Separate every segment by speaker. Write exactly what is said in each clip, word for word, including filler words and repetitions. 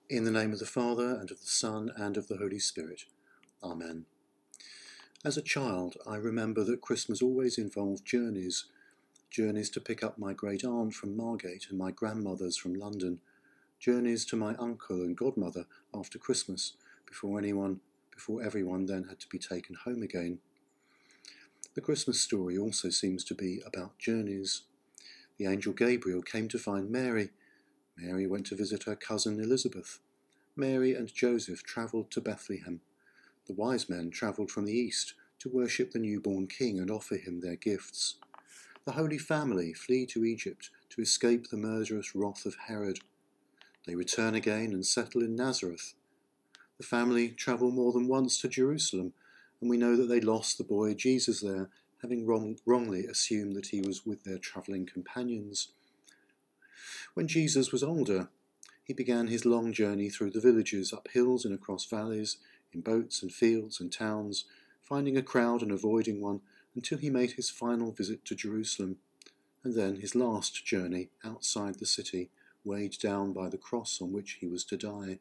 Speaker 1: In the name of the Father, and of the Son, and of the Holy Spirit. Amen. As a child, I remember that Christmas always involved journeys. Journeys to pick up my great aunt from Margate and my grandmothers from London. Journeys to my uncle and godmother after Christmas, before anyone, before everyone then had to be taken home again. The Christmas story also seems to be about journeys. The angel Gabriel came to find Mary. Mary went to visit her cousin Elizabeth. Mary and Joseph travelled to Bethlehem. The wise men travelled from the east to worship the newborn king and offer him their gifts. The Holy Family flee to Egypt to escape the murderous wrath of Herod. They return again and settle in Nazareth. The family travel more than once to Jerusalem, and we know that they lost the boy Jesus there, having wrong, wrongly assumed that he was with their travelling companions. When Jesus was older, he began his long journey through the villages, up hills and across valleys, in boats and fields and towns, finding a crowd and avoiding one, until he made his final visit to Jerusalem, and then his last journey outside the city, weighed down by the cross on which he was to die.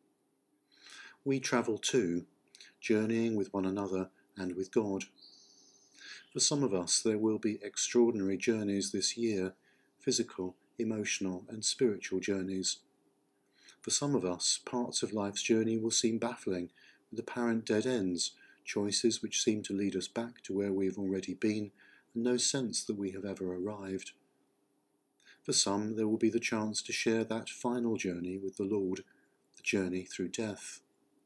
Speaker 1: We travel too, journeying with one another and with God. For some of us there will be extraordinary journeys this year, physical, emotional and spiritual journeys. For some of us, parts of life's journey will seem baffling, with apparent dead ends, choices which seem to lead us back to where we have already been, and no sense that we have ever arrived. For some, there will be the chance to share that final journey with the Lord, the journey through death.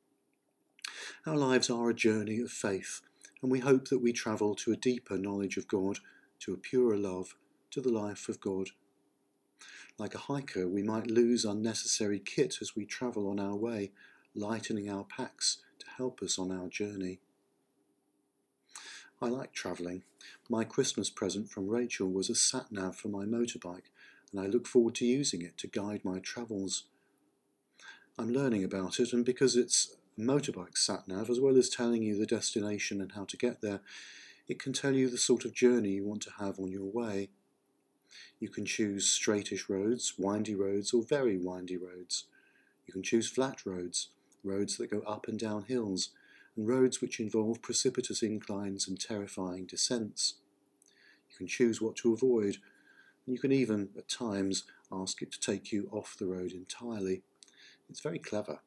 Speaker 1: Our lives are a journey of faith, and we hope that we travel to a deeper knowledge of God, to a purer love, to the life of God. Like a hiker, we might lose unnecessary kit as we travel on our way, lightening our packs to help us on our journey. I like travelling. My Christmas present from Rachel was a sat-nav for my motorbike, and I look forward to using it to guide my travels. I'm learning about it, and because it's a motorbike sat-nav, as well as telling you the destination and how to get there, it can tell you the sort of journey you want to have on your way. You can choose straightish roads, windy roads, or very windy roads. You can choose flat roads, roads that go up and down hills, and roads which involve precipitous inclines and terrifying descents. You can choose what to avoid, and you can even, at times, ask it to take you off the road entirely. It's very clever.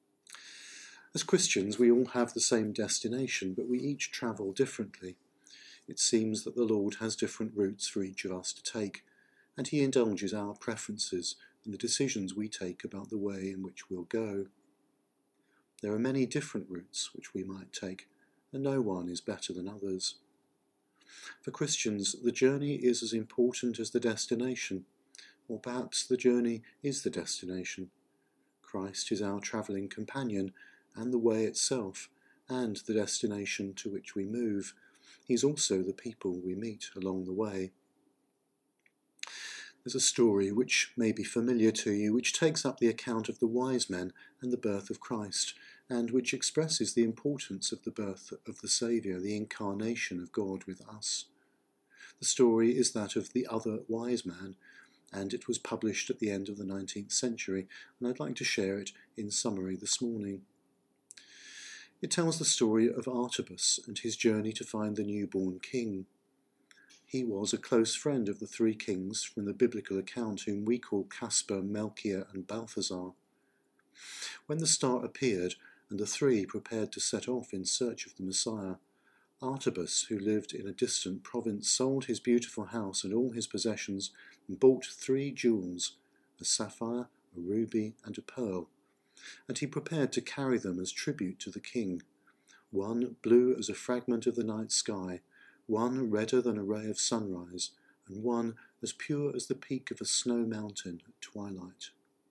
Speaker 1: As Christians, we all have the same destination, but we each travel differently. It seems that the Lord has different routes for each of us to take, and he indulges our preferences and the decisions we take about the way in which we'll go. There are many different routes which we might take, and no one is better than others. For Christians, the journey is as important as the destination, or perhaps the journey is the destination. Christ is our travelling companion, and the way itself, and the destination to which we move. He's also the people we meet along the way. There's a story which may be familiar to you, which takes up the account of the wise men and the birth of Christ, and which expresses the importance of the birth of the Saviour, the incarnation of God with us. The story is that of the other wise man, and it was published at the end of the nineteenth century, and I'd like to share it in summary this morning. It tells the story of Artebus and his journey to find the newborn king. He was a close friend of the three kings from the biblical account, whom we call Caspar, Melchior and Balthazar. When the star appeared and the three prepared to set off in search of the Messiah, Artebus, who lived in a distant province, sold his beautiful house and all his possessions and bought three jewels, a sapphire, a ruby and a pearl, and he prepared to carry them as tribute to the king, one blue as a fragment of the night sky, one redder than a ray of sunrise, and one as pure as the peak of a snow mountain at twilight.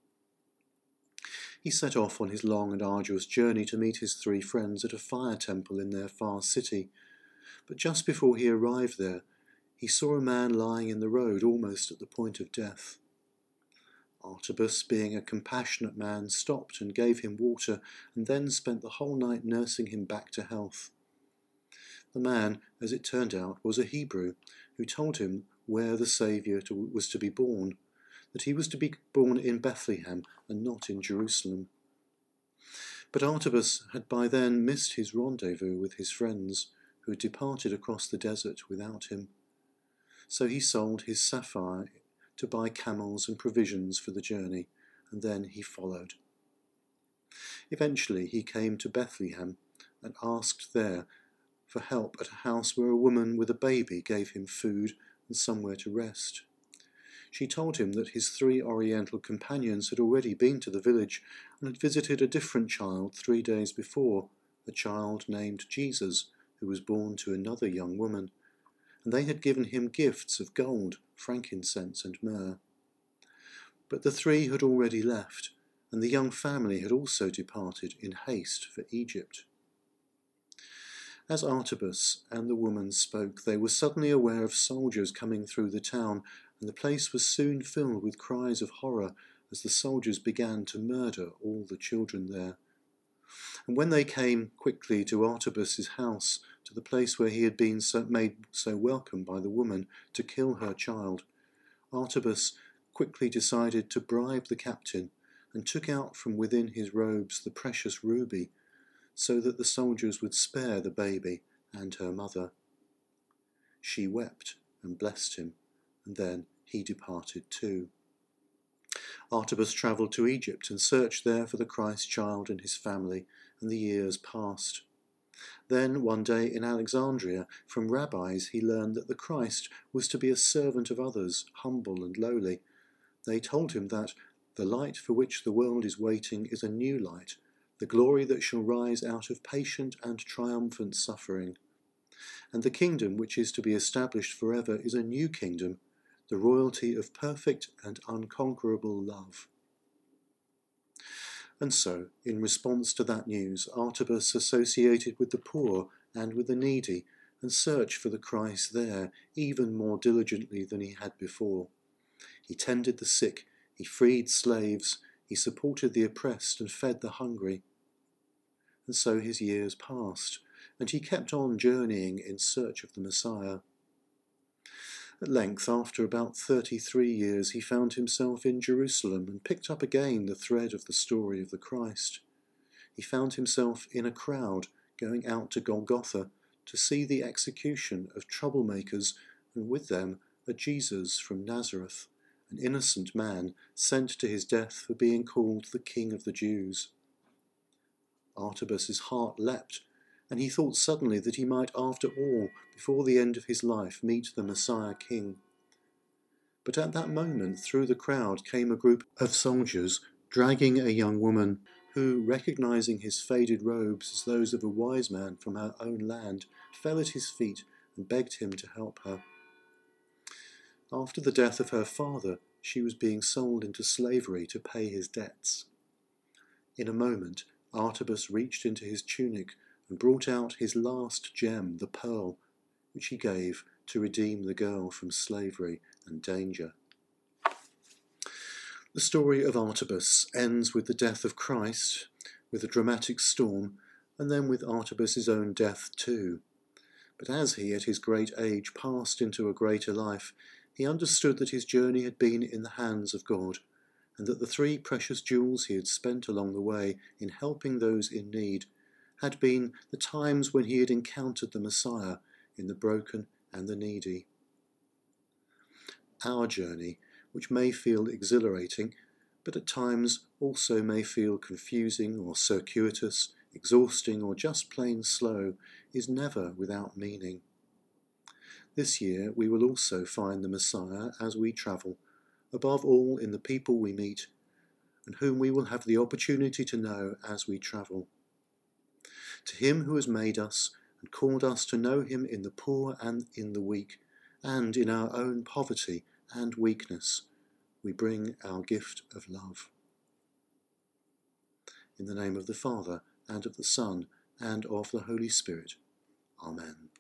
Speaker 1: He set off on his long and arduous journey to meet his three friends at a fire temple in their far city, but just before he arrived there, he saw a man lying in the road almost at the point of death. Artebus, being a compassionate man, stopped and gave him water, and then spent the whole night nursing him back to health. The man, as it turned out, was a Hebrew, who told him where the Saviour was to be born, that he was to be born in Bethlehem and not in Jerusalem. But Artibus had by then missed his rendezvous with his friends, who had departed across the desert without him. So he sold his sapphire to buy camels and provisions for the journey, and then he followed. Eventually he came to Bethlehem and asked there for help at a house where a woman with a baby gave him food and somewhere to rest. She told him that his three Oriental companions had already been to the village and had visited a different child three days before, a child named Jesus, who was born to another young woman, and they had given him gifts of gold, frankincense, and myrrh. But the three had already left, and the young family had also departed in haste for Egypt. As Artibus and the woman spoke, they were suddenly aware of soldiers coming through the town, and the place was soon filled with cries of horror as the soldiers began to murder all the children there. And when they came quickly to Artibus's house, to the place where he had been so made so welcome by the woman, to kill her child, Artibus quickly decided to bribe the captain and took out from within his robes the precious ruby, so that the soldiers would spare the baby and her mother. She wept and blessed him, and then he departed too. Artibus travelled to Egypt and searched there for the Christ child and his family, and the years passed. Then one day in Alexandria, from rabbis he learned that the Christ was to be a servant of others, humble and lowly. They told him that the light for which the world is waiting is a new light, the glory that shall rise out of patient and triumphant suffering. And the kingdom which is to be established forever is a new kingdom, the royalty of perfect and unconquerable love. And so, in response to that news, Artibus associated with the poor and with the needy, and searched for the Christ there even more diligently than he had before. He tended the sick, he freed slaves, he supported the oppressed and fed the hungry. And so his years passed, and he kept on journeying in search of the Messiah. At length, after about thirty-three years, he found himself in Jerusalem and picked up again the thread of the story of the Christ. He found himself in a crowd going out to Golgotha to see the execution of troublemakers, and with them a Jesus from Nazareth, an innocent man sent to his death for being called the King of the Jews. Artibus's heart leapt, and he thought suddenly that he might after all, before the end of his life, meet the Messiah King. But at that moment through the crowd came a group of soldiers dragging a young woman who, recognizing his faded robes as those of a wise man from her own land, fell at his feet and begged him to help her. After the death of her father, she was being sold into slavery to pay his debts. In a moment, Artibus reached into his tunic and brought out his last gem, the pearl, which he gave to redeem the girl from slavery and danger. The story of Artibus ends with the death of Christ, with a dramatic storm, and then with Artibus's own death too. But as he, at his great age, passed into a greater life, he understood that his journey had been in the hands of God, and that the three precious jewels he had spent along the way in helping those in need had been the times when he had encountered the Messiah in the broken and the needy. Our journey, which may feel exhilarating, but at times also may feel confusing or circuitous, exhausting or just plain slow, is never without meaning. This year we will also find the Messiah as we travel, above all in the people we meet, and whom we will have the opportunity to know as we travel. To him who has made us and called us to know him in the poor and in the weak, and in our own poverty and weakness, we bring our gift of love. In the name of the Father, and of the Son, and of the Holy Spirit. Amen.